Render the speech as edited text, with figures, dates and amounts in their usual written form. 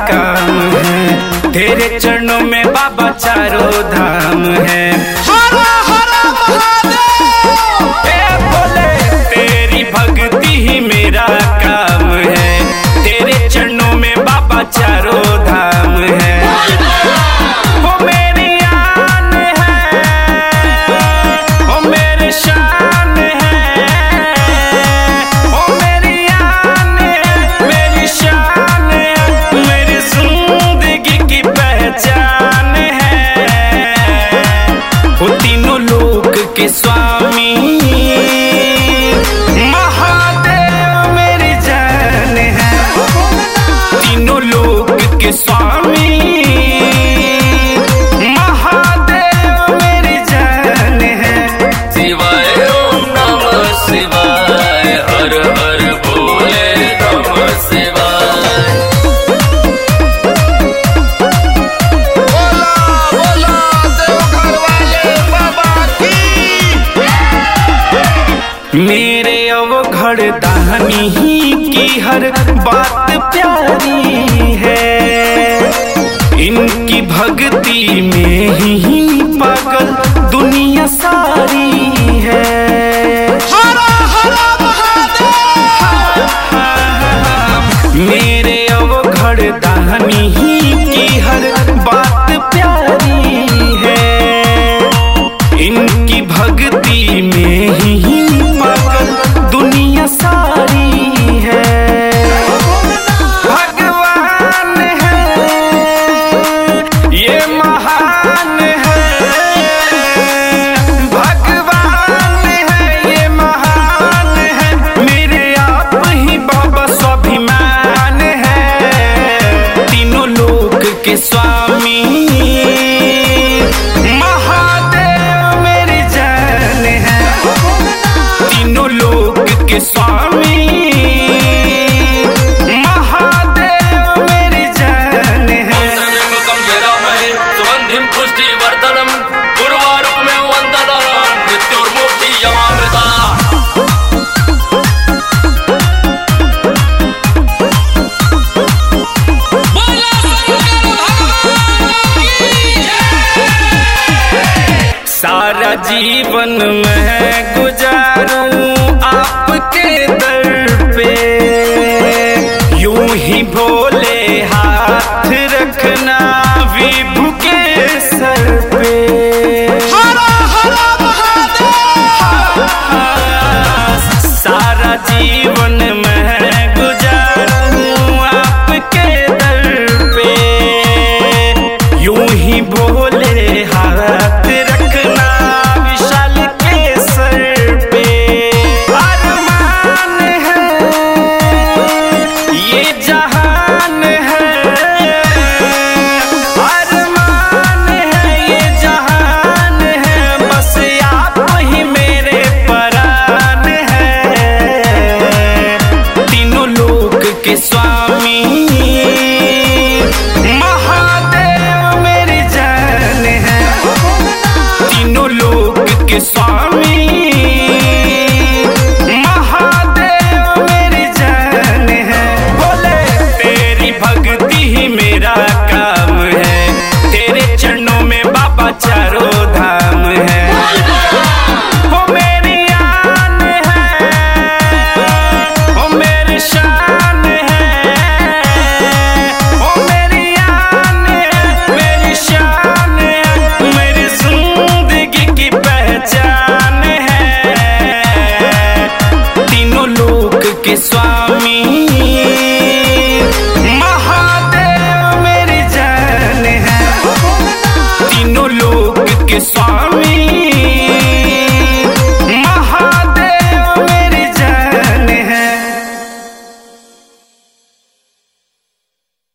काम है। तेरे चरणों में बाबा चारों धाम है। हरा हरा महादेव। ए भोले तेरी भक्ति ही मेरा काम है। तेरे चरणों में बाबा चारों धाम है। वो मेरी आन है, वो मेरी शान है, वो मेरी आन है, मेरी शान है, मेरी जिंदगी की पहचान है। वो तीनों लोक के स्वामी महादेव मेरी जान है। तीनों लोक के स्वामी महादेव मेरी जान है। शिवाय ओम नमः शिवाय, हर हर भोले नमः शिवाय। बोला बोला देवघर वाले बाबा की। मेरे अवघड़ दानी की हर बात प्यारी है। इनकी भक्ति में ही पागल दुनिया सारी है। हरा हरा महादेव। मेरे अवघड़ दानी की हर बात प्यारी है। इनकी भक्ति में ही पागल दुनिया सारी है। भगवान है ये महान है। भगवान है ये महान है। मेरे आप ही बाबा स्वाभिमान है। तीनों लोक के स्वामी महादेव मेरी जान है। तीनों लोक के स्वामी महादेव मेरी जान है। त्र्यंबकं यजामहे सुगंधिं पुष्टिवर्धनम् उर्वारुकमिव वन्दनान् मृत्युर्मुक्षीयमामृता। सारा जीवन मैं गुजारूं आपके दर पे। यूं ही भोले हाथ रखना विभु के सर पे। हरा हरा महादेव। सारा जीवन मैं गुजारूं आपके दर पे। यूं ही भोले हाथ रखना विशाल के सर पे। अरमान है ये जहान है। अरमान है ये जहान है। बस आप ही मेरे परान है। तीनों लोक के स्वामी महादेव मेरी जान है। तीनों लोक के स्वामी महादेव मेरी जान है। बोले तेरी भक्ति ही मेरा काम है। तेरे चरणों में बाबा चारों धाम है। वो मेरी आन है, वो मेरी शान है, वो मेरी आन है, मेरी शान है, मेरी जिंदगी की पहचान है। तीनों लोक के स्वामी